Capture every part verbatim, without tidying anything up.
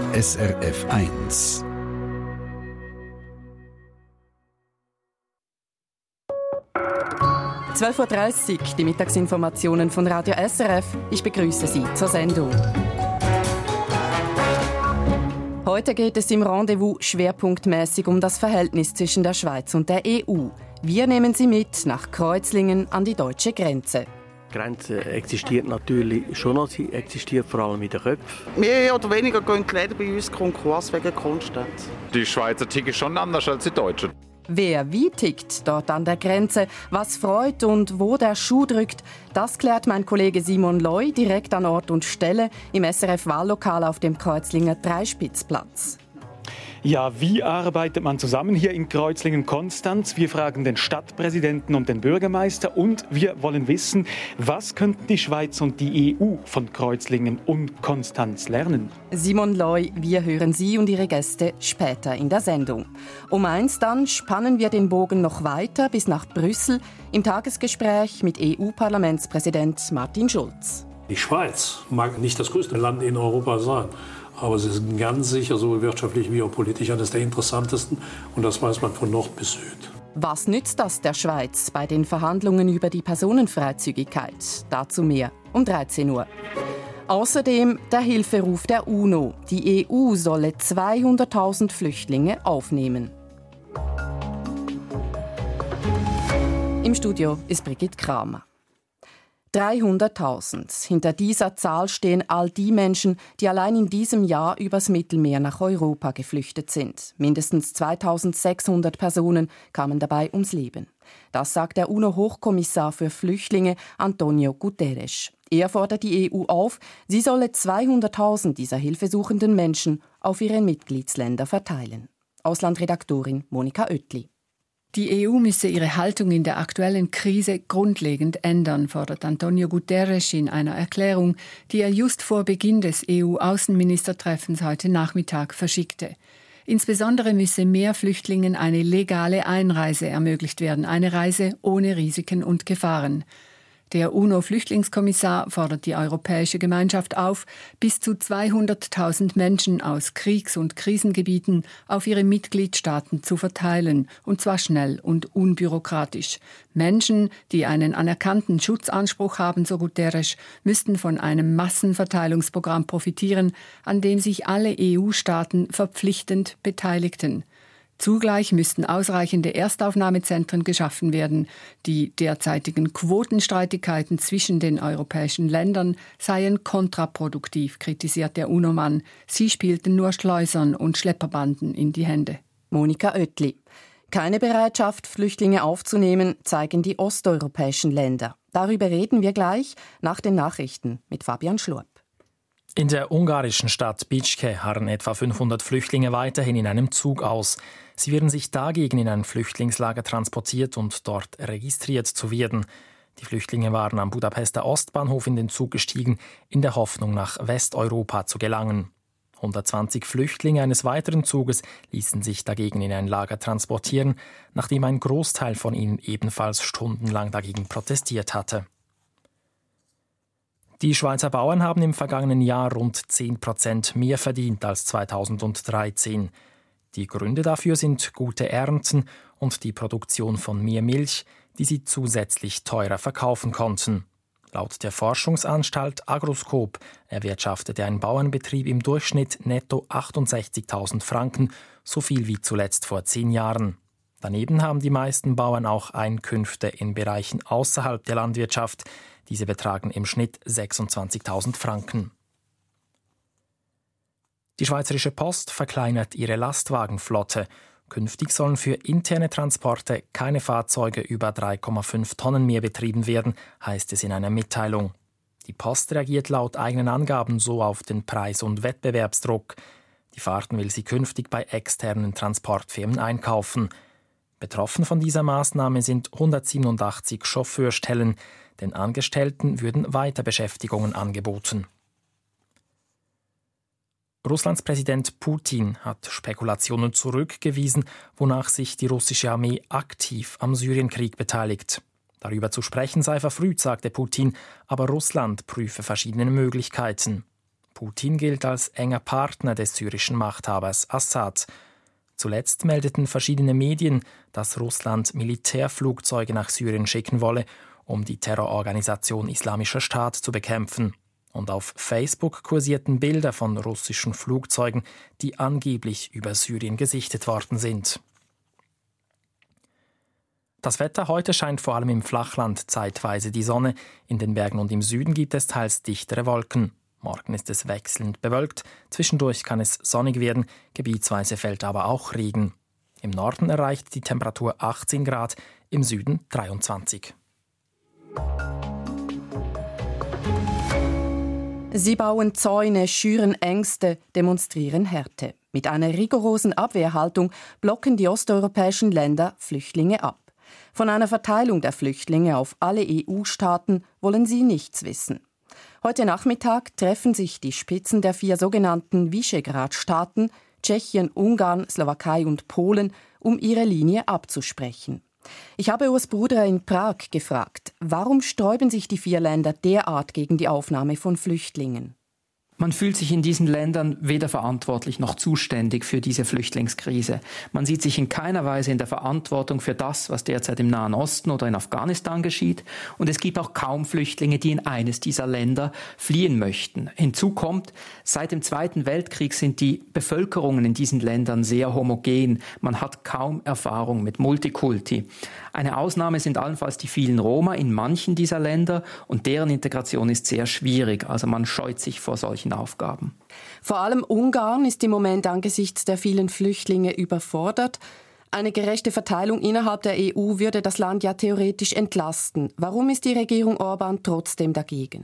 S R F eins. zwölf Uhr dreißig, die Mittagsinformationen von Radio S R F. Ich begrüße Sie zur Sendung. Heute geht es im Rendezvous schwerpunktmäßig um das Verhältnis zwischen der Schweiz und der E U. Wir nehmen Sie mit nach Kreuzlingen an die deutsche Grenze. Die Grenze existiert natürlich schon noch, sie existiert vor allem in den Köpfen. Mehr oder weniger gehen die Läden bei uns Konkurs wegen Grundstände. Die Schweizer ticken schon anders als die Deutschen. Wer wie tickt dort an der Grenze, was freut und wo der Schuh drückt, das klärt mein Kollege Simon Loy direkt an Ort und Stelle im S R F-Wahllokal auf dem Kreuzlinger Dreispitzplatz. Ja, wie arbeitet man zusammen hier in Kreuzlingen-Konstanz? Wir fragen den Stadtpräsidenten und den Bürgermeister und wir wollen wissen, was könnten die Schweiz und die E U von Kreuzlingen und Konstanz lernen? Simon Loy, wir hören Sie und Ihre Gäste später in der Sendung. Um eins dann spannen wir den Bogen noch weiter bis nach Brüssel im Tagesgespräch mit E U-Parlamentspräsident Martin Schulz. Die Schweiz mag nicht das größte Land in Europa sein. Aber es ist ganz sicher, sowohl wirtschaftlich wie auch politisch, eines der interessantesten. Und das weiß man von Nord bis Süd. Was nützt das der Schweiz bei den Verhandlungen über die Personenfreizügigkeit? Dazu mehr um dreizehn Uhr. Außerdem der Hilferuf der UNO. Die E U solle zweihunderttausend Flüchtlinge aufnehmen. Im Studio ist Brigitte Kramer. dreihunderttausend. Hinter dieser Zahl stehen all die Menschen, die allein in diesem Jahr übers Mittelmeer nach Europa geflüchtet sind. Mindestens zweitausendsechshundert Personen kamen dabei ums Leben. Das sagt der UNO-Hochkommissar für Flüchtlinge Antonio Guterres. Er fordert die E U auf, sie solle zweihunderttausend dieser hilfesuchenden Menschen auf ihre Mitgliedsländer verteilen. Auslandredaktorin Monika Oetli. Die E U müsse ihre Haltung in der aktuellen Krise grundlegend ändern, fordert Antonio Guterres in einer Erklärung, die er just vor Beginn des E U-Außenministertreffens heute Nachmittag verschickte. Insbesondere müsse mehr Flüchtlingen eine legale Einreise ermöglicht werden, eine Reise ohne Risiken und Gefahren. Der UNO-Flüchtlingskommissar fordert die Europäische Gemeinschaft auf, bis zu zweihunderttausend Menschen aus Kriegs- und Krisengebieten auf ihre Mitgliedstaaten zu verteilen, und zwar schnell und unbürokratisch. Menschen, die einen anerkannten Schutzanspruch haben, so Guterres, müssten von einem Massenverteilungsprogramm profitieren, an dem sich alle E U-Staaten verpflichtend beteiligten. Zugleich müssten ausreichende Erstaufnahmezentren geschaffen werden. Die derzeitigen Quotenstreitigkeiten zwischen den europäischen Ländern seien kontraproduktiv, kritisiert der UNO-Mann. Sie spielten nur Schleusern und Schlepperbanden in die Hände. Monika Oetli. Keine Bereitschaft, Flüchtlinge aufzunehmen, zeigen die osteuropäischen Länder. Darüber reden wir gleich nach den Nachrichten mit Fabian Schlurp. In der ungarischen Stadt Bicske harren etwa fünfhundert Flüchtlinge weiterhin in einem Zug aus. Sie werden sich dagegen in ein Flüchtlingslager transportiert und dort registriert zu werden. Die Flüchtlinge waren am Budapester Ostbahnhof in den Zug gestiegen, in der Hoffnung, nach Westeuropa zu gelangen. hundertzwanzig Flüchtlinge eines weiteren Zuges ließen sich dagegen in ein Lager transportieren, nachdem ein Großteil von ihnen ebenfalls stundenlang dagegen protestiert hatte. Die Schweizer Bauern haben im vergangenen Jahr rund zehn Prozent mehr verdient als zweitausenddreizehn. Die Gründe dafür sind gute Ernten und die Produktion von mehr Milch, die sie zusätzlich teurer verkaufen konnten. Laut der Forschungsanstalt Agroscope erwirtschaftete ein Bauernbetrieb im Durchschnitt netto achtundsechzigtausend Franken, so viel wie zuletzt vor zehn Jahren. Daneben haben die meisten Bauern auch Einkünfte in Bereichen außerhalb der Landwirtschaft. Diese betragen im Schnitt sechsundzwanzigtausend Franken. Die Schweizerische Post verkleinert ihre Lastwagenflotte. Künftig sollen für interne Transporte keine Fahrzeuge über drei Komma fünf Tonnen mehr betrieben werden, heißt es in einer Mitteilung. Die Post reagiert laut eigenen Angaben so auf den Preis- und Wettbewerbsdruck. Die Fahrten will sie künftig bei externen Transportfirmen einkaufen. Betroffen von dieser Maßnahme sind hundertsiebenundachtzig Chauffeurstellen. Den Angestellten würden Weiterbeschäftigungen angeboten. Russlands Präsident Putin hat Spekulationen zurückgewiesen, wonach sich die russische Armee aktiv am Syrienkrieg beteiligt. Darüber zu sprechen sei verfrüht, sagte Putin, aber Russland prüfe verschiedene Möglichkeiten. Putin gilt als enger Partner des syrischen Machthabers Assad. Zuletzt meldeten verschiedene Medien, dass Russland Militärflugzeuge nach Syrien schicken wolle, um die Terrororganisation Islamischer Staat zu bekämpfen. Und auf Facebook kursierten Bilder von russischen Flugzeugen, die angeblich über Syrien gesichtet worden sind. Das Wetter heute scheint vor allem im Flachland zeitweise die Sonne. In den Bergen und im Süden gibt es teils dichtere Wolken. Morgen ist es wechselnd bewölkt. Zwischendurch kann es sonnig werden, gebietsweise fällt aber auch Regen. Im Norden erreicht die Temperatur achtzehn Grad, im Süden dreiundzwanzig. Sie bauen Zäune, schüren Ängste, demonstrieren Härte. Mit einer rigorosen Abwehrhaltung blocken die osteuropäischen Länder Flüchtlinge ab. Von einer Verteilung der Flüchtlinge auf alle E U-Staaten wollen sie nichts wissen. Heute Nachmittag treffen sich die Spitzen der vier sogenannten Visegrad-Staaten, Tschechien, Ungarn, Slowakei und Polen, um ihre Linie abzusprechen. Ich habe Urs Bruder in Prag gefragt, warum sträuben sich die vier Länder derart gegen die Aufnahme von Flüchtlingen? Man fühlt sich in diesen Ländern weder verantwortlich noch zuständig für diese Flüchtlingskrise. Man sieht sich in keiner Weise in der Verantwortung für das, was derzeit im Nahen Osten oder in Afghanistan geschieht. Und es gibt auch kaum Flüchtlinge, die in eines dieser Länder fliehen möchten. Hinzu kommt, seit dem Zweiten Weltkrieg sind die Bevölkerungen in diesen Ländern sehr homogen. Man hat kaum Erfahrung mit Multikulti. Eine Ausnahme sind allenfalls die vielen Roma in manchen dieser Länder und deren Integration ist sehr schwierig. Also man scheut sich vor solchen Aufgaben. Vor allem Ungarn ist im Moment angesichts der vielen Flüchtlinge überfordert. Eine gerechte Verteilung innerhalb der E U würde das Land ja theoretisch entlasten. Warum ist die Regierung Orban trotzdem dagegen?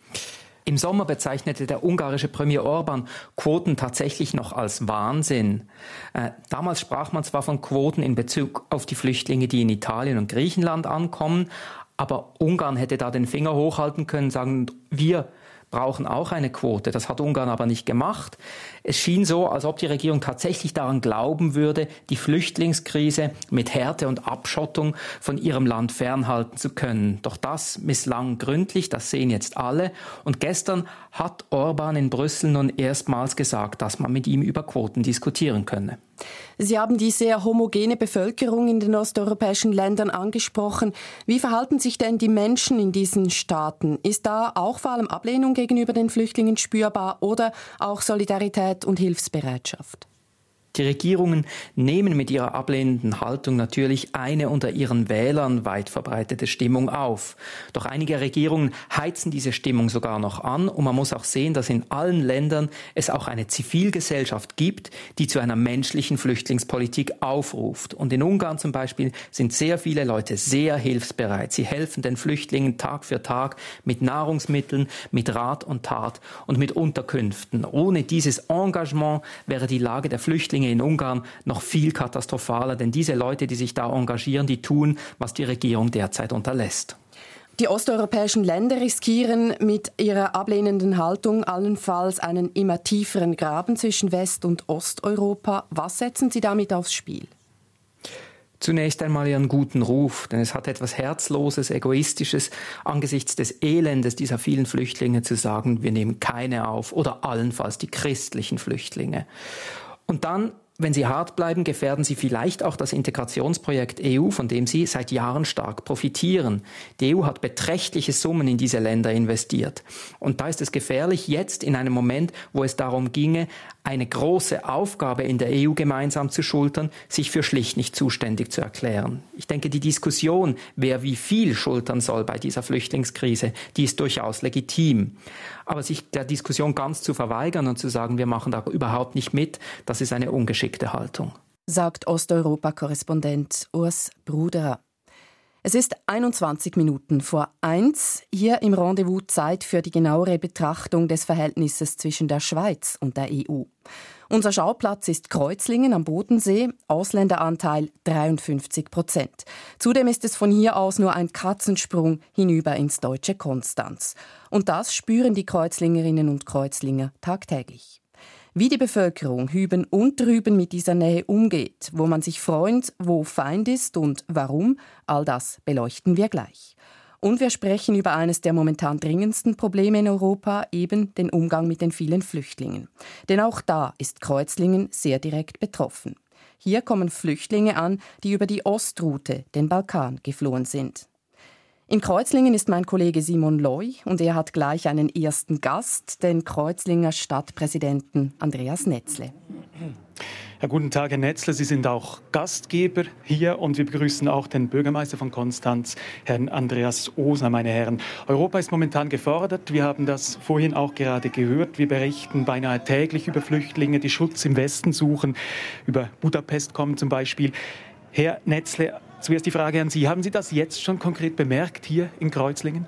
Im Sommer bezeichnete der ungarische Premier Orban Quoten tatsächlich noch als Wahnsinn. Äh, damals sprach man zwar von Quoten in Bezug auf die Flüchtlinge, die in Italien und Griechenland ankommen, aber Ungarn hätte da den Finger hochhalten können, sagen, wir brauchen auch eine Quote. Das hat Ungarn aber nicht gemacht. Es schien so, als ob die Regierung tatsächlich daran glauben würde, die Flüchtlingskrise mit Härte und Abschottung von ihrem Land fernhalten zu können. Doch das misslang gründlich, das sehen jetzt alle. Und gestern hat Orban in Brüssel nun erstmals gesagt, dass man mit ihm über Quoten diskutieren könne. Sie haben die sehr homogene Bevölkerung in den osteuropäischen Ländern angesprochen. Wie verhalten sich denn die Menschen in diesen Staaten? Ist da auch vor allem Ablehnung gegenüber den Flüchtlingen spürbar oder auch Solidarität und Hilfsbereitschaft? Die Regierungen nehmen mit ihrer ablehnenden Haltung natürlich eine unter ihren Wählern weit verbreitete Stimmung auf. Doch einige Regierungen heizen diese Stimmung sogar noch an und man muss auch sehen, dass in allen Ländern es auch eine Zivilgesellschaft gibt, die zu einer menschlichen Flüchtlingspolitik aufruft. Und in Ungarn zum Beispiel sind sehr viele Leute sehr hilfsbereit. Sie helfen den Flüchtlingen Tag für Tag mit Nahrungsmitteln, mit Rat und Tat und mit Unterkünften. Ohne dieses Engagement wäre die Lage der Flüchtlinge in Ungarn noch viel katastrophaler, denn diese Leute, die sich da engagieren, die tun, was die Regierung derzeit unterlässt. Die osteuropäischen Länder riskieren mit ihrer ablehnenden Haltung allenfalls einen immer tieferen Graben zwischen West- und Osteuropa. Was setzen Sie damit aufs Spiel? Zunächst einmal ihren guten Ruf, denn es hat etwas Herzloses, Egoistisches, angesichts des Elendes dieser vielen Flüchtlinge zu sagen, wir nehmen keine auf oder allenfalls die christlichen Flüchtlinge. Und dann, wenn Sie hart bleiben, gefährden Sie vielleicht auch das Integrationsprojekt E U, von dem Sie seit Jahren stark profitieren. Die E U hat beträchtliche Summen in diese Länder investiert. Und da ist es gefährlich, jetzt in einem Moment, wo es darum ginge, eine große Aufgabe in der E U gemeinsam zu schultern, sich für schlicht nicht zuständig zu erklären. Ich denke, die Diskussion, wer wie viel schultern soll bei dieser Flüchtlingskrise, die ist durchaus legitim. Aber sich der Diskussion ganz zu verweigern und zu sagen, wir machen da überhaupt nicht mit, das ist eine ungeschickte Haltung. Sagt Osteuropa-Korrespondent Urs Bruder. Es ist einundzwanzig Minuten vor eins. Hier im Rendezvous Zeit für die genauere Betrachtung des Verhältnisses zwischen der Schweiz und der E U. Unser Schauplatz ist Kreuzlingen am Bodensee, Ausländeranteil dreiundfünfzig Prozent. Zudem ist es von hier aus nur ein Katzensprung hinüber ins deutsche Konstanz. Und das spüren die Kreuzlingerinnen und Kreuzlinger tagtäglich. Wie die Bevölkerung hüben und drüben mit dieser Nähe umgeht, wo man sich freut, wo Feind ist und warum, all das beleuchten wir gleich. Und wir sprechen über eines der momentan dringendsten Probleme in Europa, eben den Umgang mit den vielen Flüchtlingen. Denn auch da ist Kreuzlingen sehr direkt betroffen. Hier kommen Flüchtlinge an, die über die Ostroute, den Balkan, geflohen sind. In Kreuzlingen ist mein Kollege Simon Loy und er hat gleich einen ersten Gast, den Kreuzlinger Stadtpräsidenten Andreas Netzle. Ja, guten Tag, Herr Netzle. Sie sind auch Gastgeber hier und wir begrüßen auch den Bürgermeister von Konstanz, Herrn Andreas Osner, meine Herren. Europa ist momentan gefordert. Wir haben das vorhin auch gerade gehört. Wir berichten beinahe täglich über Flüchtlinge, die Schutz im Westen suchen. Über Budapest kommen zum Beispiel. Herr Netzle, zuerst die Frage an Sie. Haben Sie das jetzt schon konkret bemerkt hier in Kreuzlingen?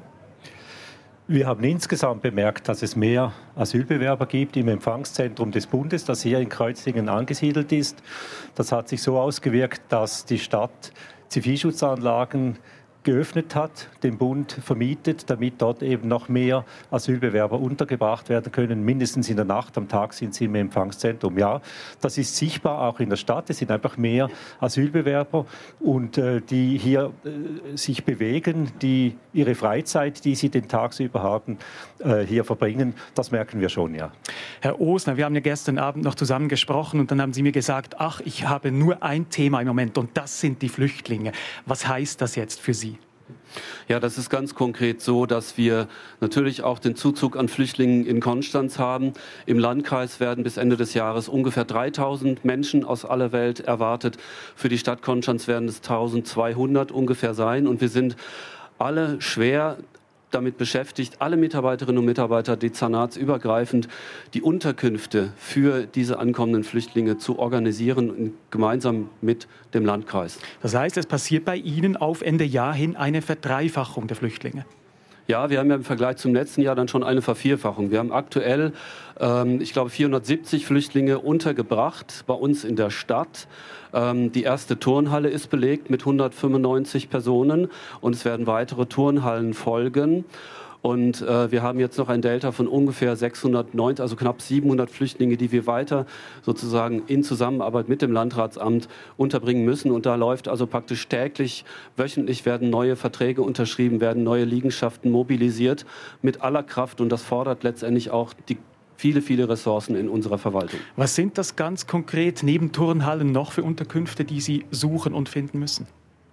Wir haben insgesamt bemerkt, dass es mehr Asylbewerber gibt im Empfangszentrum des Bundes, das hier in Kreuzlingen angesiedelt ist. Das hat sich so ausgewirkt, dass die Stadt Zivilschutzanlagen geöffnet hat, den Bund vermietet, damit dort eben noch mehr Asylbewerber untergebracht werden können. Mindestens in der Nacht, am Tag sind sie im Empfangszentrum. Ja, das ist sichtbar auch in der Stadt. Es sind einfach mehr Asylbewerber und äh, die hier äh, sich bewegen, die ihre Freizeit, die sie den tagsüber haben, äh, hier verbringen. Das merken wir schon, ja. Herr Osner, wir haben ja gestern Abend noch zusammen gesprochen und dann haben Sie mir gesagt, ach, ich habe nur ein Thema im Moment und das sind die Flüchtlinge. Was heißt das jetzt für Sie? Ja, das ist ganz konkret so, dass wir natürlich auch den Zuzug an Flüchtlingen in Konstanz haben. Im Landkreis werden bis Ende des Jahres ungefähr dreitausend Menschen aus aller Welt erwartet. Für die Stadt Konstanz werden es eintausendzweihundert ungefähr sein. Und wir sind alle schwer damit beschäftigt, alle Mitarbeiterinnen und Mitarbeiter dezernatsübergreifend die Unterkünfte für diese ankommenden Flüchtlinge zu organisieren, gemeinsam mit dem Landkreis. Das heißt, es passiert bei Ihnen auf Ende Jahr hin eine Verdreifachung der Flüchtlinge? Ja, wir haben ja im Vergleich zum letzten Jahr dann schon eine Vervierfachung. Wir haben aktuell, ähm, ich glaube, vierhundertsiebzig Flüchtlinge untergebracht bei uns in der Stadt. Ähm, die erste Turnhalle ist belegt mit hundertfünfundneunzig Personen und es werden weitere Turnhallen folgen. Und äh, wir haben jetzt noch ein Delta von ungefähr sechshundertneunzig, also knapp siebenhundert Flüchtlinge, die wir weiter sozusagen in Zusammenarbeit mit dem Landratsamt unterbringen müssen. Und da läuft also praktisch täglich, wöchentlich werden neue Verträge unterschrieben, werden neue Liegenschaften mobilisiert mit aller Kraft. Und das fordert letztendlich auch die viele, viele Ressourcen in unserer Verwaltung. Was sind das ganz konkret neben Turnhallen noch für Unterkünfte, die Sie suchen und finden müssen?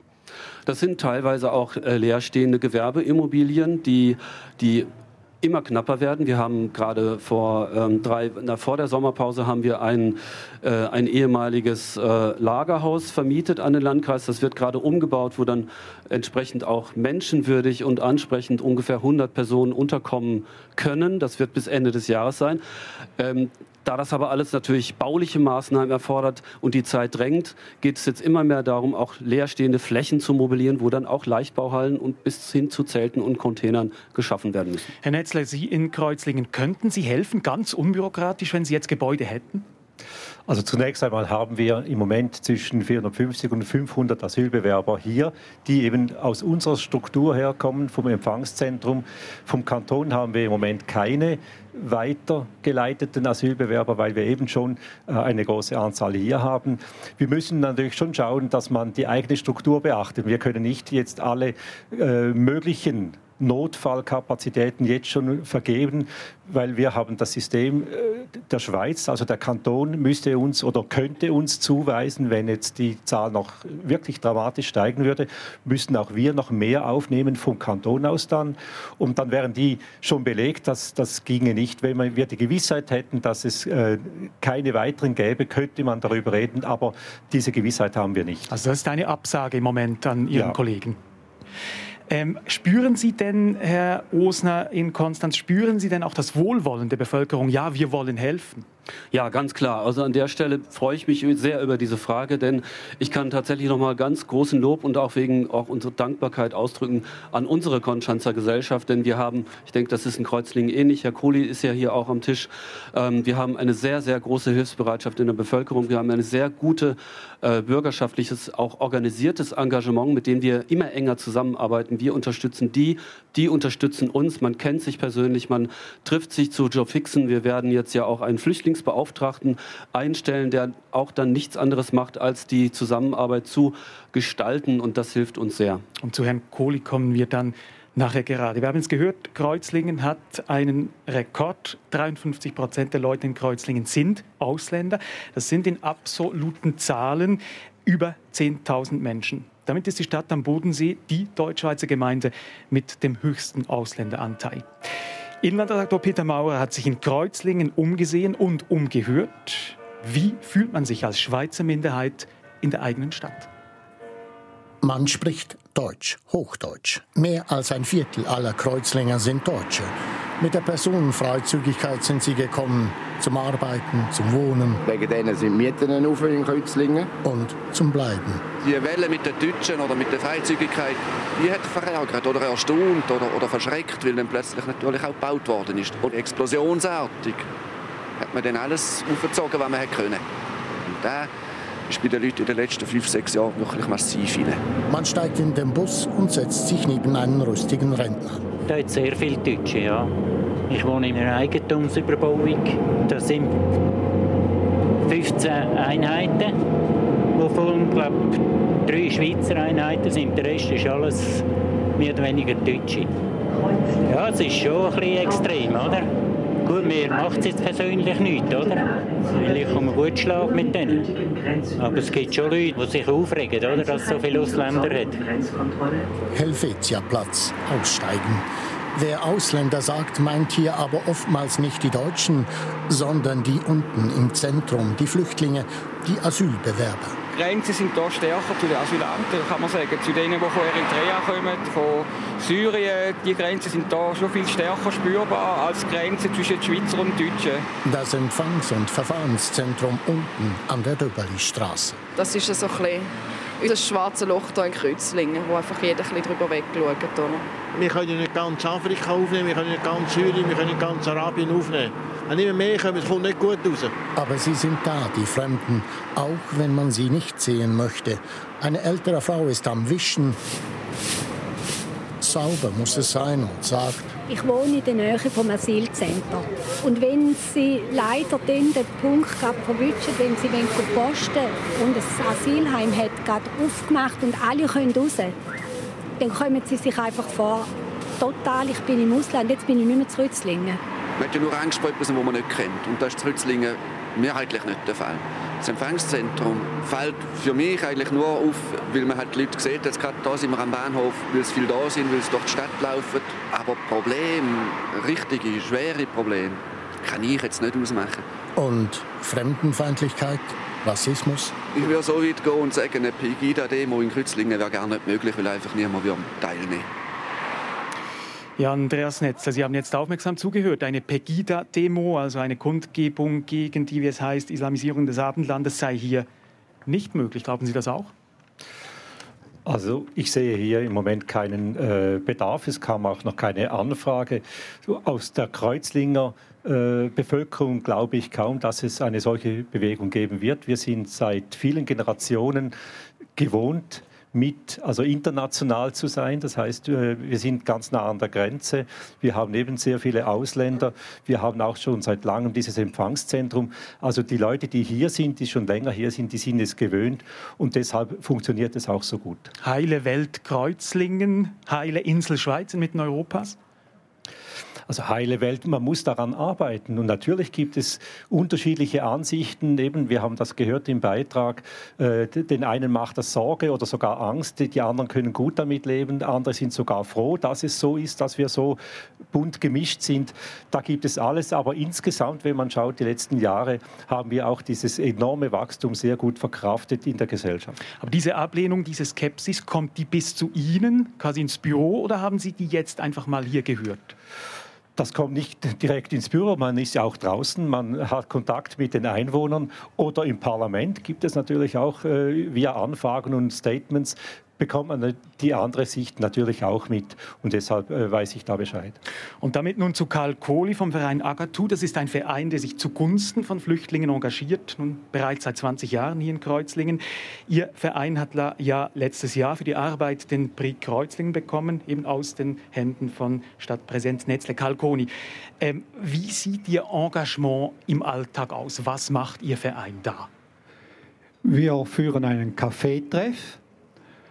Das sind teilweise auch äh, leerstehende Gewerbeimmobilien, die, die immer knapper werden. Wir haben gerade vor, ähm, drei, na, vor der Sommerpause haben wir ein, äh, ein ehemaliges äh, Lagerhaus vermietet an den Landkreis. Das wird gerade umgebaut, wo dann entsprechend auch menschenwürdig und ansprechend ungefähr hundert Personen unterkommen können. Das wird bis Ende des Jahres sein. Ähm, Da das aber alles natürlich bauliche Maßnahmen erfordert und die Zeit drängt, geht es jetzt immer mehr darum, auch leerstehende Flächen zu mobilieren, wo dann auch Leichtbauhallen und bis hin zu Zelten und Containern geschaffen werden müssen. Herr Netzle, Sie in Kreuzlingen, könnten Sie helfen, ganz unbürokratisch, wenn Sie jetzt Gebäude hätten? Also zunächst einmal haben wir im Moment zwischen vierhundertfünfzig und fünfhundert Asylbewerber hier, die eben aus unserer Struktur herkommen, vom Empfangszentrum. Vom Kanton haben wir im Moment keine weitergeleiteten Asylbewerber, weil wir eben schon äh, eine große Anzahl hier haben. Wir müssen natürlich schon schauen, dass man die eigene Struktur beachtet. Wir können nicht jetzt alle äh, möglichen Notfallkapazitäten jetzt schon vergeben, weil wir haben das System der Schweiz, also der Kanton müsste uns oder könnte uns zuweisen, wenn jetzt die Zahl noch wirklich dramatisch steigen würde, müssten auch wir noch mehr aufnehmen vom Kanton aus dann und dann wären die schon belegt, dass das ginge nicht. Wenn wir die Gewissheit hätten, dass es äh, keine weiteren gäbe, könnte man darüber reden, aber diese Gewissheit haben wir nicht. Also das ist eine Absage im Moment an Ihren ja. Kollegen. Ähm, spüren Sie denn, Herr Osner in Konstanz, spüren Sie denn auch das Wohlwollen der Bevölkerung? Ja, wir wollen helfen. Ja, ganz klar. Also an der Stelle freue ich mich sehr über diese Frage, denn ich kann tatsächlich noch mal ganz großen Lob und auch wegen auch unsere Dankbarkeit ausdrücken an unsere Konstanzer Gesellschaft, denn wir haben, ich denke, das ist in Kreuzlingen ähnlich, Herr Kohli ist ja hier auch am Tisch, ähm, wir haben eine sehr, sehr große Hilfsbereitschaft in der Bevölkerung, wir haben eine sehr gute äh, bürgerschaftliches, auch organisiertes Engagement, mit dem wir immer enger zusammenarbeiten. Wir unterstützen die, die unterstützen uns, man kennt sich persönlich, man trifft sich zu Jobfixen, wir werden jetzt ja auch einen Flüchtlings Beauftragten einstellen, der auch dann nichts anderes macht, als die Zusammenarbeit zu gestalten und das hilft uns sehr. Und zu Herrn Kohli kommen wir dann Nachher gerade. Wir haben es gehört, Kreuzlingen hat einen Rekord. dreiundfünfzig Prozent der Leute in Kreuzlingen sind Ausländer. Das sind in absoluten Zahlen über zehntausend Menschen. Damit ist die Stadt am Bodensee die Deutschschweizer Gemeinde mit dem höchsten Ausländeranteil. Inlandredaktor Peter Maurer hat sich in Kreuzlingen umgesehen und umgehört. Wie fühlt man sich als Schweizer Minderheit in der eigenen Stadt? Man spricht Deutsch, Hochdeutsch. Mehr als ein Viertel aller Kreuzlinger sind Deutsche. Mit der Personenfreizügigkeit sind sie gekommen. Zum Arbeiten, zum Wohnen. Wegen denen sind Mieten auf in Kreuzlingen. Und zum Bleiben. Die Welle mit den Deutschen oder mit der Freizügigkeit, die hat verärgert oder erstaunt oder, oder verschreckt, weil dann plötzlich natürlich auch gebaut worden ist. Und explosionsartig hat man dann alles aufgezogen, was man hätte können. Und da ist bei den Leuten in den letzten fünf, sechs Jahren wirklich massiv hinein. Man steigt in den Bus und setzt sich neben einen rüstigen Rentner. Da hat sehr viele Deutsche, ja. Ich wohne in einer Eigentumsüberbauung. Da sind fünfzehn Einheiten, wovon, glaube ich, drei Schweizer Einheiten sind. Der Rest ist alles mehr oder weniger Deutsche. Ja, es ist schon ein bisschen extrem, oder? Gut, mir macht es jetzt persönlich nichts, oder? Weil ich komme gut Schlag mit denen. Aber es gibt schon Leute, die sich aufregen, oder? Dass es so viele Ausländer hat. Helvetiaplatz, aussteigen. Wer Ausländer sagt, meint hier aber oftmals nicht die Deutschen, sondern die unten im Zentrum, die Flüchtlinge, die Asylbewerber. Die Grenzen sind hier stärker zu den Asylanten, kann man sagen. Zu denen, die von Eritrea kommen, von Syrien. Die Grenzen sind hier schon viel stärker spürbar als die Grenzen zwischen Schweizer und Deutschen. Das Empfangs- und Verfahrenszentrum unten an der Döberli-Straße. Das ist so ein bisschen unser schwarzes Loch hier in Kreuzlingen, wo einfach jeder ein bisschen drüber wegschaut. Wir können nicht ganz Afrika aufnehmen, wir können nicht ganz Syrien, wir können nicht ganz Arabien aufnehmen. Wenn immer mehr kommen, es kommt nicht gut raus. Aber sie sind da, die Fremden, auch wenn man sie nicht sehen möchte. Eine ältere Frau ist am Wischen. Sauber muss es sein und sagt: Ich wohne in der Nähe vom Asylzentrum. Und wenn sie leider den Punkt verwischen, wenn sie posten und das Asylheim hat gerade aufgemacht und alle können raus, dann kommen sie sich einfach vor, total, ich bin im Ausland, jetzt bin ich nicht mehr zu Rützlingen. Man hat ja nur Angst vor etwas, das man nicht kennt. Und das ist in Rützlingen mehrheitlich nicht der Fall. Das Empfangszentrum fällt für mich eigentlich nur auf, weil man halt die Leute sieht, jetzt gerade da sind wir am Bahnhof, weil es viele da sind, weil sie durch die Stadt laufen. Aber Probleme, richtige, schwere Probleme, kann ich jetzt nicht ausmachen. Und Fremdenfeindlichkeit, Rassismus? Ich würde so weit gehen und sagen, eine Pegida-Demo in Kreuzlingen wäre gar nicht möglich, weil einfach niemand teilnehmen würde. Ja, Andreas Netzler, Sie haben jetzt aufmerksam zugehört. Eine Pegida-Demo, also eine Kundgebung gegen die, wie es heißt, Islamisierung des Abendlandes, sei hier nicht möglich. Glauben Sie das auch? Also ich sehe hier im Moment keinen äh, Bedarf. Es kam auch noch keine Anfrage. Aus der Kreuzlinger äh, Bevölkerung glaube ich kaum, dass es eine solche Bewegung geben wird. Wir sind seit vielen Generationen gewohnt, mit, also international zu sein. Das heißt, wir sind ganz nah an der Grenze. Wir haben eben sehr viele Ausländer. Wir haben auch schon seit langem dieses Empfangszentrum. Also die Leute, die hier sind, die schon länger hier sind, die sind es gewöhnt. Und deshalb funktioniert es auch so gut. Heile Welt Kreuzlingen, heile Insel Schweiz inmitten Europas? Also heile Welt, man muss daran arbeiten. Und natürlich gibt es unterschiedliche Ansichten. Eben, wir haben das gehört im Beitrag. Äh, den einen macht das Sorge oder sogar Angst. Die anderen können gut damit leben. Andere sind sogar froh, dass es so ist, dass wir so bunt gemischt sind. Da gibt es alles. Aber insgesamt, wenn man schaut, die letzten Jahre haben wir auch dieses enorme Wachstum sehr gut verkraftet in der Gesellschaft. Aber diese Ablehnung, diese Skepsis, kommt die bis zu Ihnen, quasi ins Büro, oder haben Sie die jetzt einfach mal hier gehört? Das kommt nicht direkt ins Büro, man ist ja auch draußen, man hat Kontakt mit den Einwohnern oder im Parlament gibt es natürlich auch äh, via Anfragen und Statements, bekommt man die andere Sicht natürlich auch mit und deshalb äh, weiß ich da Bescheid. Und damit nun zu Karl Kohli vom Verein Agathon. Das ist ein Verein, der sich zugunsten von Flüchtlingen engagiert, nun bereits seit zwanzig Jahren hier in Kreuzlingen. Ihr Verein hat ja letztes Jahr für die Arbeit den Prix Kreuzlingen bekommen, eben aus den Händen von Stadtpräsident Netzler. Karl Kohli, ähm, wie sieht Ihr Engagement im Alltag aus? Was macht Ihr Verein da? Wir führen einen Kaffeetreff.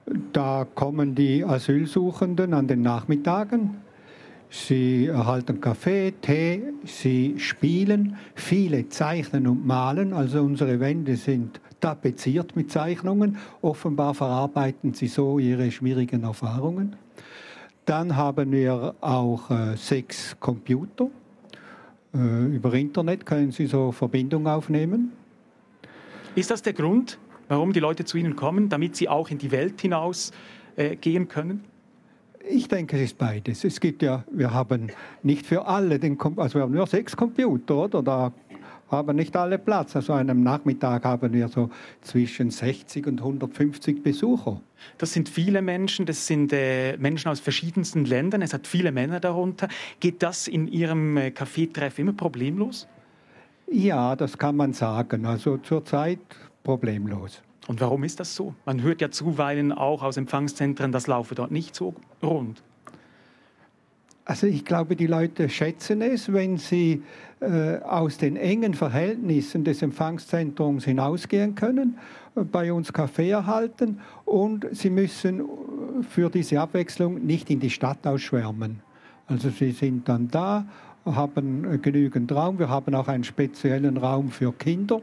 Da kommen die Asylsuchenden an den Nachmittagen. Sie erhalten Kaffee, Tee, sie spielen, viele zeichnen und malen. Also unsere Wände sind tapeziert mit Zeichnungen. Offenbar verarbeiten sie so ihre schwierigen Erfahrungen. Dann haben wir auch äh, sechs Computer. Äh, über Internet können sie so Verbindung aufnehmen. Ist das der Grund, warum die Leute zu Ihnen kommen, damit sie auch in die Welt hinaus äh, gehen können? Ich denke, es ist beides. Es gibt ja, wir haben nicht für alle, den, also wir haben nur sechs Computer, oder? Da haben nicht alle Platz. Also an einem Nachmittag haben wir so zwischen sechzig und hundertfünfzig Besucher. Das sind viele Menschen, das sind äh, Menschen aus verschiedensten Ländern, es hat viele Männer darunter. Geht das in Ihrem äh, Kaffeetreff immer problemlos? Ja, das kann man sagen. Also zurzeit problemlos. Und warum ist das so? Man hört ja zuweilen auch aus Empfangszentren, das laufe dort nicht so rund. Also ich glaube, die Leute schätzen es, wenn sie äh, aus den engen Verhältnissen des Empfangszentrums hinausgehen können, äh, bei uns Kaffee erhalten und sie müssen für diese Abwechslung nicht in die Stadt ausschwärmen. Also sie sind dann da, haben äh, genügend Raum. Wir haben auch einen speziellen Raum für Kinder.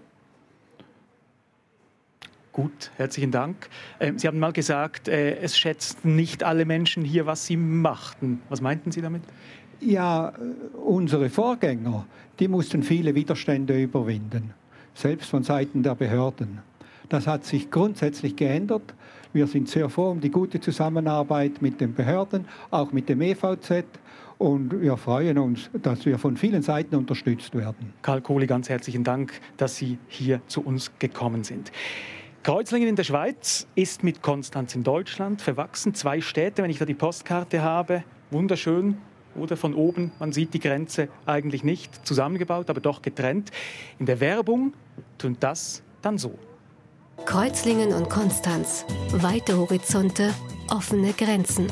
Gut, herzlichen Dank. Sie haben mal gesagt, es schätzen nicht alle Menschen hier, was Sie machten. Was meinten Sie damit? Ja, unsere Vorgänger, die mussten viele Widerstände überwinden, selbst von Seiten der Behörden. Das hat sich grundsätzlich geändert. Wir sind sehr froh um die gute Zusammenarbeit mit den Behörden, auch mit dem E V Z. Und wir freuen uns, dass wir von vielen Seiten unterstützt werden. Karl Kohli, ganz herzlichen Dank, dass Sie hier zu uns gekommen sind. Kreuzlingen in der Schweiz ist mit Konstanz in Deutschland verwachsen. Zwei Städte, wenn ich da die Postkarte habe, wunderschön. Oder von oben, man sieht die Grenze eigentlich nicht, zusammengebaut, aber doch getrennt. In der Werbung tut das dann so. Kreuzlingen und Konstanz. Weite Horizonte, offene Grenzen.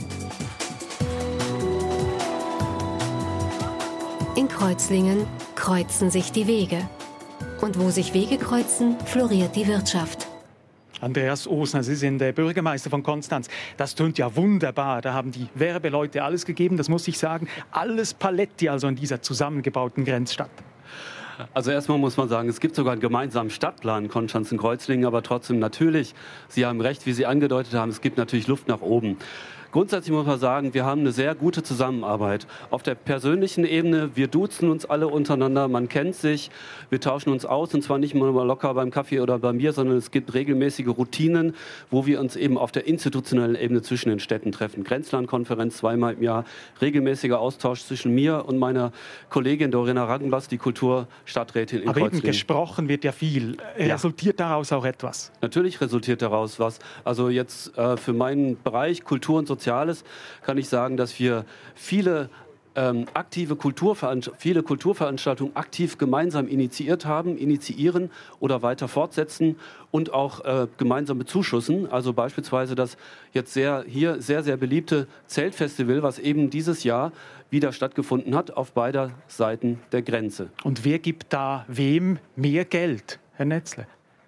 In Kreuzlingen kreuzen sich die Wege. Und wo sich Wege kreuzen, floriert die Wirtschaft. Andreas Osner, Sie sind der Bürgermeister von Konstanz. Das tönt ja wunderbar. Da haben die Werbeleute alles gegeben, das muss ich sagen. Alles Paletti also in dieser zusammengebauten Grenzstadt. Also erstmal muss man sagen, es gibt sogar einen gemeinsamen Stadtplan Konstanz und Kreuzlingen, aber trotzdem natürlich, Sie haben recht, wie Sie angedeutet haben, es gibt natürlich Luft nach oben. Grundsätzlich muss man sagen, wir haben eine sehr gute Zusammenarbeit. Auf der persönlichen Ebene, wir duzen uns alle untereinander, man kennt sich, wir tauschen uns aus und zwar nicht nur mal locker beim Kaffee oder beim Bier, sondern es gibt regelmäßige Routinen, wo wir uns eben auf der institutionellen Ebene zwischen den Städten treffen. Grenzlandkonferenz zweimal im Jahr, regelmäßiger Austausch zwischen mir und meiner Kollegin Dorina Ragenbass, die Kulturstadträtin in Kreuzlingen. Aber eben gesprochen wird ja viel. Resultiert ja. daraus auch etwas? Natürlich resultiert daraus was. Also jetzt äh, für meinen Bereich Kultur und Soziales kann ich sagen, dass wir viele ähm, aktive Kulturveranst- viele Kulturveranstaltungen aktiv gemeinsam initiiert haben, initiieren oder weiter fortsetzen und auch äh, gemeinsam bezuschussen. Also beispielsweise das jetzt sehr, hier sehr, sehr beliebte Zeltfestival, was eben dieses Jahr wieder stattgefunden hat auf beider Seiten der Grenze. Und wer gibt da wem mehr Geld, Herr Netzle?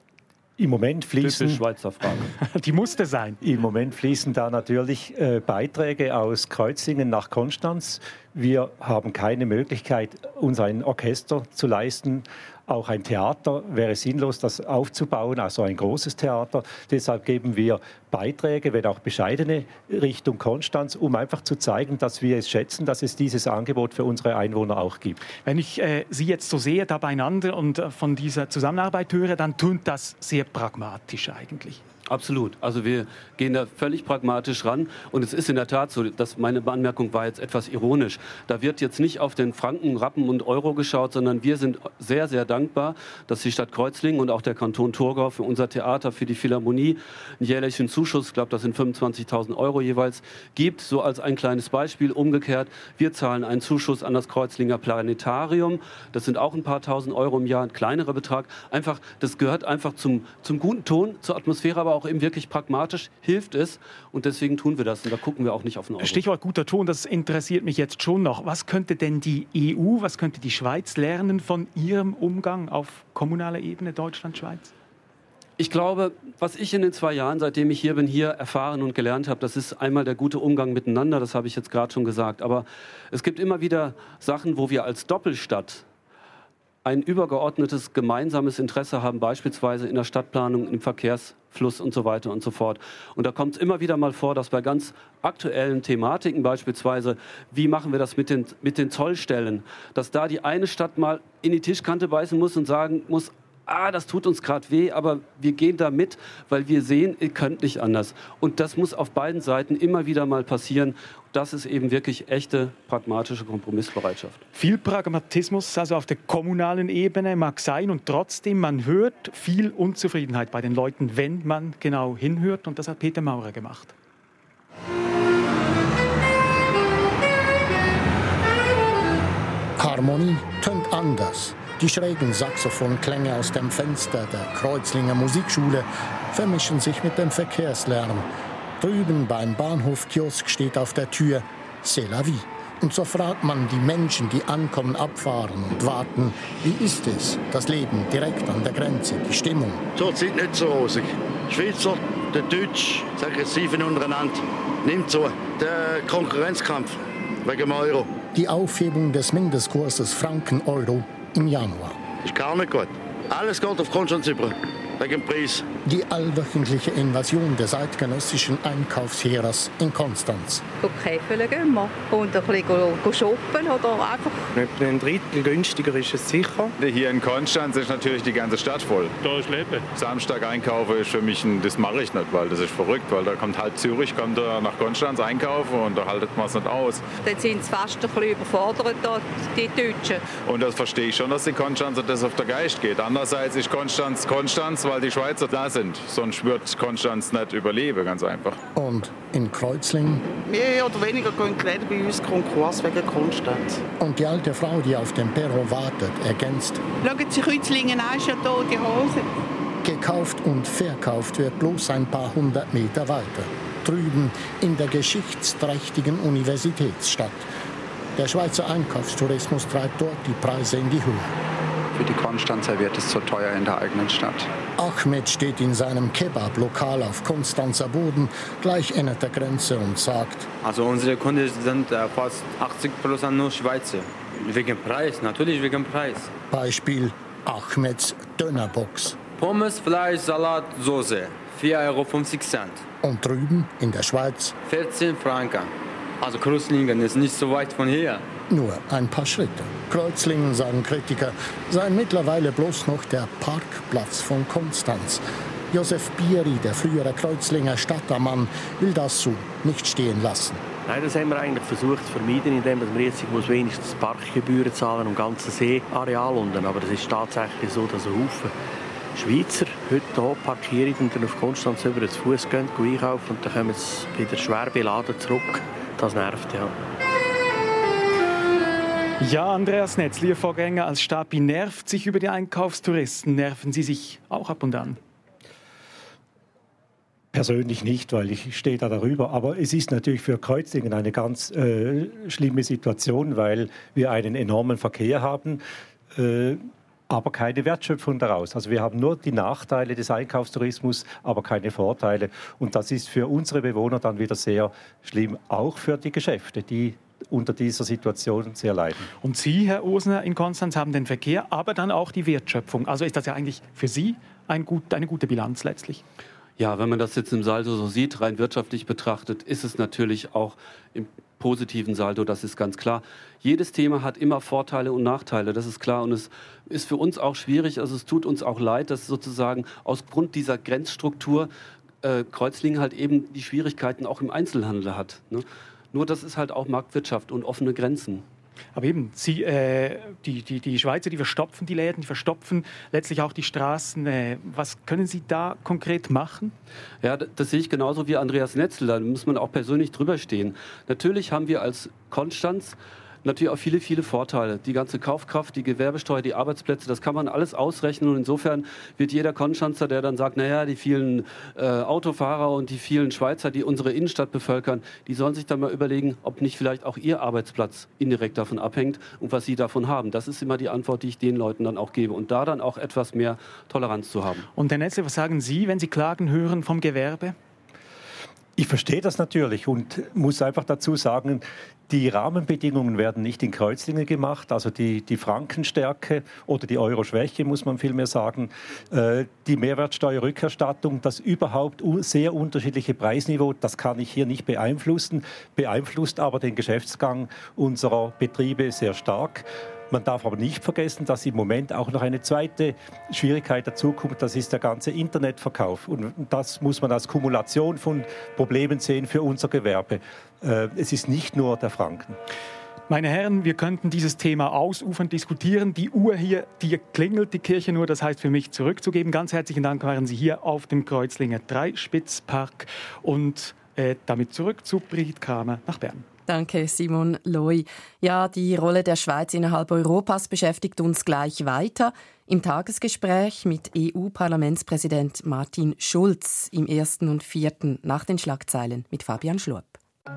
Im Moment fließen, Schweizer Frage. Die musste sein. Im Moment fließen da natürlich äh, Beiträge aus Kreuzlingen nach Konstanz. Wir haben keine Möglichkeit, uns ein Orchester zu leisten. Auch ein Theater wäre sinnlos, das aufzubauen, also ein großes Theater. Deshalb geben wir Beiträge, wenn auch bescheidene, Richtung Konstanz, um einfach zu zeigen, dass wir es schätzen, dass es dieses Angebot für unsere Einwohner auch gibt. Wenn ich äh, Sie jetzt so sehe, da beieinander und äh, von dieser Zusammenarbeit höre, dann tönt das sehr pragmatisch eigentlich. Absolut. Also wir gehen da völlig pragmatisch ran. Und es ist in der Tat so, dass meine Anmerkung war jetzt etwas ironisch. Da wird jetzt nicht auf den Franken, Rappen und Euro geschaut, sondern wir sind sehr, sehr dankbar, dass die Stadt Kreuzlingen und auch der Kanton Thurgau für unser Theater, für die Philharmonie einen jährlichen Zuschuss, ich glaube, das sind fünfundzwanzigtausend Euro jeweils, gibt. So als ein kleines Beispiel. Umgekehrt, wir zahlen einen Zuschuss an das Kreuzlinger Planetarium. Das sind auch ein paar tausend Euro im Jahr, ein kleinerer Betrag. Einfach, das gehört einfach zum, zum guten Ton, zur Atmosphäre, aber auch eben wirklich pragmatisch hilft es und deswegen tun wir das und da gucken wir auch nicht auf den Euro. Stichwort guter Ton, das interessiert mich jetzt schon noch. Was könnte denn die E U, was könnte die Schweiz lernen von ihrem Umgang auf kommunaler Ebene Deutschland-Schweiz? Ich glaube, was ich in den zwei Jahren, seitdem ich hier bin, hier erfahren und gelernt habe, das ist einmal der gute Umgang miteinander, das habe ich jetzt gerade schon gesagt. Aber es gibt immer wieder Sachen, wo wir als Doppelstadt ein übergeordnetes gemeinsames Interesse haben, beispielsweise in der Stadtplanung, im Verkehrsfluss und so weiter und so fort. Und da kommt es immer wieder mal vor, dass bei ganz aktuellen Thematiken, beispielsweise, wie machen wir das mit den, mit den Zollstellen, dass da die eine Stadt mal in die Tischkante beißen muss und sagen muss, ah, das tut uns gerade weh, aber wir gehen da mit, weil wir sehen, ihr könnt nicht anders. Und das muss auf beiden Seiten immer wieder mal passieren. Das ist eben wirklich echte pragmatische Kompromissbereitschaft. Viel Pragmatismus, also auf der kommunalen Ebene, mag sein. Und trotzdem, man hört viel Unzufriedenheit bei den Leuten, wenn man genau hinhört. Und das hat Peter Maurer gemacht. Harmonie tönt anders. Die schrägen Saxophonklänge aus dem Fenster der Kreuzlinger Musikschule vermischen sich mit dem Verkehrslärm. Drüben beim Bahnhofkiosk steht auf der Tür C'est la vie. Und so fragt man die Menschen, die ankommen, abfahren und warten, wie ist es, das Leben direkt an der Grenze, die Stimmung? Zurzeit nicht so rosig. Die Schweizer, der Deutsch, das Aggressiven untereinander, nimmt so. Der Konkurrenzkampf wegen dem Euro. Die Aufhebung des Mindestkurses Franken-Euro im Januar. Ist gar nicht gut. Alles geht auf Konstanz über, wegen dem Preis. Die allwöchentliche Invasion des eidgenössischen Einkaufsheeres in Konstanz. Okay, vielleicht gehen wir. Und ein bisschen shoppen oder einfach... Etwa ein Drittel günstiger ist es sicher. Hier in Konstanz ist natürlich die ganze Stadt voll. Da ist Leben. Samstag einkaufen ist für mich, ein, das mache ich nicht, weil das ist verrückt. Weil da kommt halb Zürich, kommt da nach Konstanz einkaufen und da haltet man es nicht aus. Dann sind sie fast ein bisschen überfordert, die Deutschen. Und das verstehe ich schon, dass die Konstanzer das auf der Geist geht. Andererseits ist Konstanz Konstanz, weil die Schweizer da sind. Sonst wird Konstanz nicht überleben, ganz einfach. Und in Kreuzlingen? Mehr oder weniger gehen die Läden bei uns Konkurs wegen Konstanz. Und die alte Frau, die auf dem Perron wartet, ergänzt: Schauen Sie Kreuzlingen an, ist ja da die Hose. Gekauft und verkauft wird bloß ein paar hundert Meter weiter. Drüben in der geschichtsträchtigen Universitätsstadt. Der Schweizer Einkaufstourismus treibt dort die Preise in die Höhe. Für die Konstanzer wird es zu teuer in der eigenen Stadt. Ahmed steht in seinem Kebab-Lokal auf Konstanzer Boden, gleich innerhalb der Grenze und sagt: Also unsere Kunden sind äh, fast achtzig Prozent nur Schweizer. Wegen Preis, natürlich wegen Preis. Beispiel Ahmeds Dönerbox. Pommes, Fleisch, Salat, Soße. vier Euro fünfzig. Und drüben in der Schweiz? vierzehn Franken. Also Kreuzlingen ist nicht so weit von hier. Nur ein paar Schritte. Kreuzlingen, sagen Kritiker, sei mittlerweile bloß noch der Parkplatz von Konstanz. Josef Bieri, der frühere Kreuzlinger Stadtammann, will das so nicht stehen lassen. Nein, das haben wir eigentlich versucht zu vermeiden, indem wir jetzt muss wenigstens Parkgebühren zahlen am ganzen Seeareal unten. Aber es ist tatsächlich so, dass ein Haufen Schweizer heute hier parkieren und dann auf Konstanz über zu Fuß gehen, einkaufen und dann kommen sie wieder schwer beladen zurück. Das nervt, ja. Ja, Andreas Netzli, Ihr Vorgänger als Stabi, nervt sich über die Einkaufstouristen. Nerven Sie sich auch ab und an? Persönlich nicht, weil ich stehe da darüber. Aber es ist natürlich für Kreuzlingen eine ganz äh, schlimme Situation, weil wir einen enormen Verkehr haben, äh, aber keine Wertschöpfung daraus. Also wir haben nur die Nachteile des Einkaufstourismus, aber keine Vorteile. Und das ist für unsere Bewohner dann wieder sehr schlimm, auch für die Geschäfte, die unter dieser Situation sehr leiden. Und Sie, Herr Osner, in Konstanz haben den Verkehr, aber dann auch die Wertschöpfung. Also ist das ja eigentlich für Sie ein gut, eine gute Bilanz letztlich? Ja, wenn man das jetzt im Saldo so sieht, rein wirtschaftlich betrachtet, ist es natürlich auch im positiven Saldo, das ist ganz klar. Jedes Thema hat immer Vorteile und Nachteile, das ist klar. Und es ist für uns auch schwierig, also es tut uns auch leid, dass sozusagen aus Grund dieser Grenzstruktur äh, Kreuzlingen halt eben die Schwierigkeiten auch im Einzelhandel hat, ne? Nur das ist halt auch Marktwirtschaft und offene Grenzen. Aber eben, Sie, äh, die, die, die Schweizer, die verstopfen die Läden, die verstopfen letztlich auch die Straßen. Äh, was können Sie da konkret machen? Ja, das, das sehe ich genauso wie Andreas Netzl. Da muss man auch persönlich drüber stehen. Natürlich haben wir als Konstanz natürlich auch viele, viele Vorteile. Die ganze Kaufkraft, die Gewerbesteuer, die Arbeitsplätze, das kann man alles ausrechnen. Und insofern wird jeder Konstanzer, der dann sagt, naja, die vielen äh, Autofahrer und die vielen Schweizer, die unsere Innenstadt bevölkern, die sollen sich dann mal überlegen, ob nicht vielleicht auch ihr Arbeitsplatz indirekt davon abhängt und was sie davon haben. Das ist immer die Antwort, die ich den Leuten dann auch gebe. Und da dann auch etwas mehr Toleranz zu haben. Und Herr Netze, was sagen Sie, wenn Sie Klagen hören vom Gewerbe? Ich verstehe das natürlich und muss einfach dazu sagen, die Rahmenbedingungen werden nicht in Kreuzlingen gemacht, also die, die Frankenstärke oder die Euro-Schwäche, muss man vielmehr sagen, äh, die Mehrwertsteuerrückerstattung, das überhaupt sehr unterschiedliche Preisniveau, das kann ich hier nicht beeinflussen, beeinflusst aber den Geschäftsgang unserer Betriebe sehr stark. Man darf aber nicht vergessen, dass im Moment auch noch eine zweite Schwierigkeit dazukommt, das ist der ganze Internetverkauf. Und das muss man als Kumulation von Problemen sehen für unser Gewerbe. Es ist nicht nur der Franken. Meine Herren, wir könnten dieses Thema ausufernd diskutieren. Die Uhr hier, die klingelt, die Kirchenuhr, das heißt für mich zurückzugeben. Ganz herzlichen Dank waren Sie hier auf dem Kreuzlinger Dreispitzpark. Und äh, damit zurück zu Brigitte Kramer nach Bern. Danke, Simon Loy. Ja, die Rolle der Schweiz innerhalb Europas beschäftigt uns gleich weiter im Tagesgespräch mit E U-Parlamentspräsident Martin Schulz im ersten und vierten nach den Schlagzeilen mit Fabian Schlupp.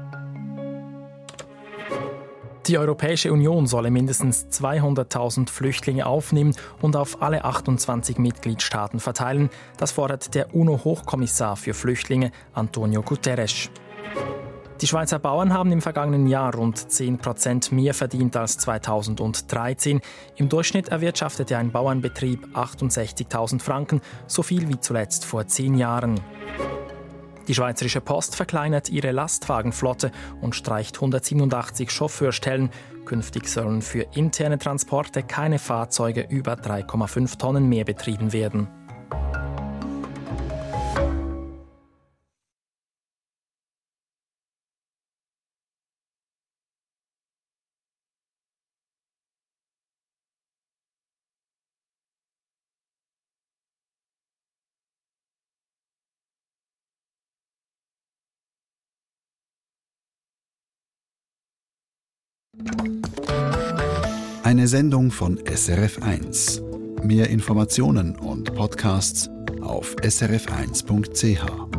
Die Europäische Union solle mindestens zweihunderttausend Flüchtlinge aufnehmen und auf alle achtundzwanzig Mitgliedstaaten verteilen. Das fordert der UNO-Hochkommissar für Flüchtlinge Antonio Guterres. Die Schweizer Bauern haben im vergangenen Jahr rund zehn Prozent mehr verdient als zweitausenddreizehn. Im Durchschnitt erwirtschaftete ein Bauernbetrieb achtundsechzigtausend Franken, so viel wie zuletzt vor zehn Jahren. Die Schweizerische Post verkleinert ihre Lastwagenflotte und streicht hundertsiebenundachtzig Chauffeurstellen. Künftig sollen für interne Transporte keine Fahrzeuge über drei Komma fünf Tonnen mehr betrieben werden. Eine Sendung von S R F eins. Mehr Informationen und Podcasts auf s r f eins punkt c h.